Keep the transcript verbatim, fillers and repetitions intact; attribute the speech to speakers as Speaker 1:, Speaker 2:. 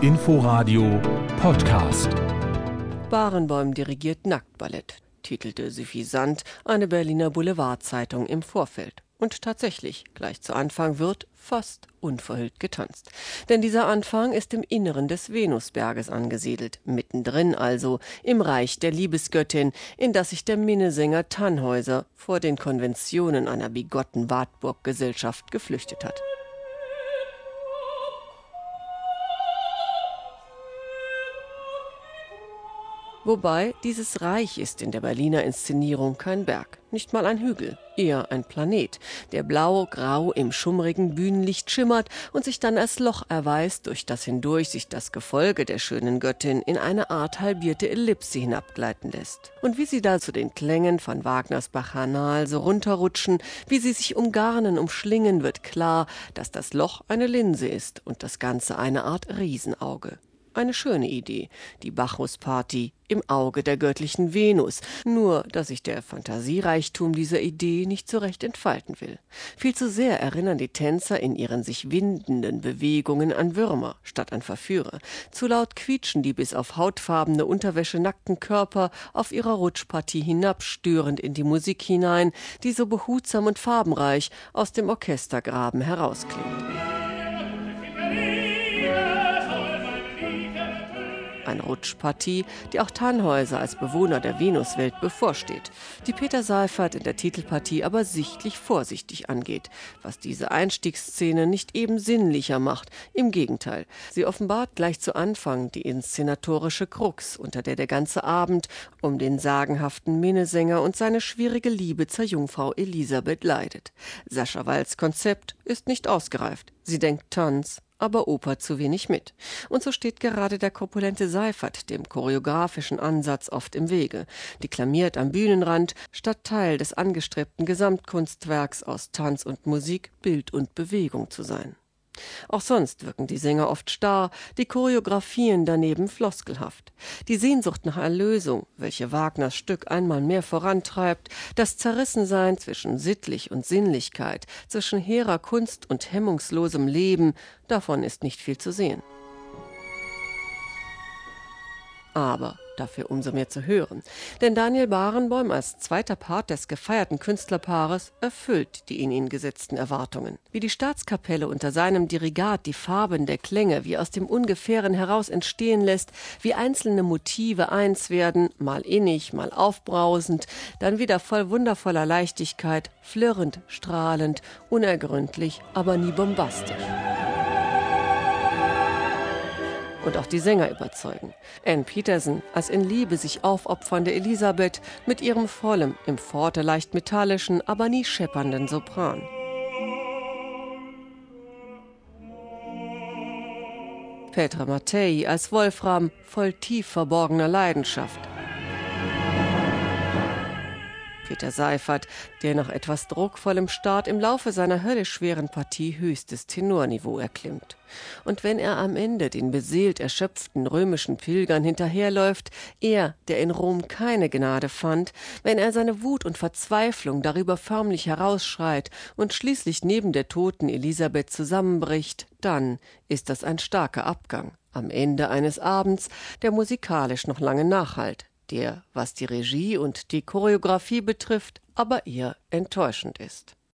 Speaker 1: Inforadio Podcast.
Speaker 2: Barenboim dirigiert Nacktballett, titelte suffisant eine Berliner Boulevardzeitung im Vorfeld. Und tatsächlich, gleich zu Anfang wird fast unverhüllt getanzt. Denn dieser Anfang ist im Inneren des Venusberges angesiedelt, mittendrin also, im Reich der Liebesgöttin, in das sich der Minnesänger Tannhäuser vor den Konventionen einer bigotten Wartburg-Gesellschaft geflüchtet hat. Wobei dieses Reich ist in der Berliner Inszenierung kein Berg, nicht mal ein Hügel, eher ein Planet, der blau-grau im schummrigen Bühnenlicht schimmert und sich dann als Loch erweist, durch das hindurch sich das Gefolge der schönen Göttin in eine Art halbierte Ellipse hinabgleiten lässt. Und wie sie da zu den Klängen von Wagners Bacchanal so runterrutschen, wie sie sich umgarnen, umschlingen, wird klar, dass das Loch eine Linse ist und das Ganze eine Art Riesenauge. Eine schöne Idee, die Bacchus-Party im Auge der göttlichen Venus, nur dass sich der Fantasiereichtum dieser Idee nicht so recht entfalten will. Viel zu sehr erinnern die Tänzer in ihren sich windenden Bewegungen an Würmer statt an Verführer. Zu laut quietschen die bis auf hautfarbene Unterwäsche nackten Körper auf ihrer Rutschpartie hinabstörend in die Musik hinein, die so behutsam und farbenreich aus dem Orchestergraben herausklingt. Eine Rutschpartie, die auch Tannhäuser als Bewohner der Venuswelt bevorsteht, die Peter Seiffert in der Titelpartie aber sichtlich vorsichtig angeht, was diese Einstiegsszene nicht eben sinnlicher macht. Im Gegenteil, sie offenbart gleich zu Anfang die inszenatorische Krux, unter der der ganze Abend um den sagenhaften Minnesänger und seine schwierige Liebe zur Jungfrau Elisabeth leidet. Sascha Walls Konzept ist nicht ausgereift. Sie denkt Tanz, aber Oper zu wenig mit. Und so steht gerade der korpulente Seiffert dem choreografischen Ansatz oft im Wege, deklamiert am Bühnenrand, statt Teil des angestrebten Gesamtkunstwerks aus Tanz und Musik, Bild und Bewegung zu sein. Auch sonst wirken die Sänger oft starr, die Choreografien daneben floskelhaft. Die Sehnsucht nach Erlösung, welche Wagners Stück einmal mehr vorantreibt, das Zerrissensein zwischen Sittlich und Sinnlichkeit, zwischen hehrer Kunst und hemmungslosem Leben, davon ist nicht viel zu sehen. Aber dafür umso mehr zu hören. Denn Daniel Barenboim als zweiter Part des gefeierten Künstlerpaares erfüllt die in ihn gesetzten Erwartungen. Wie die Staatskapelle unter seinem Dirigat die Farben der Klänge wie aus dem Ungefähren heraus entstehen lässt, wie einzelne Motive eins werden, mal innig, mal aufbrausend, dann wieder voll wundervoller Leichtigkeit, flirrend, strahlend, unergründlich, aber nie bombastisch. Und auch die Sänger überzeugen. Ann Peterson als in Liebe sich aufopfernde Elisabeth mit ihrem vollen, im Forte leicht metallischen, aber nie scheppernden Sopran. Petra Mattei als Wolfram voll tief verborgener Leidenschaft. Peter Seiffert, der nach etwas druckvollem Start im Laufe seiner höllisch schweren Partie höchstes Tenorniveau erklimmt. Und wenn er am Ende den beseelt erschöpften römischen Pilgern hinterherläuft, er, der in Rom keine Gnade fand, wenn er seine Wut und Verzweiflung darüber förmlich herausschreit und schließlich neben der toten Elisabeth zusammenbricht, dann ist das ein starker Abgang am Ende eines Abends, der musikalisch noch lange nachhallt, der, was die Regie und die Choreografie betrifft, aber eher enttäuschend ist.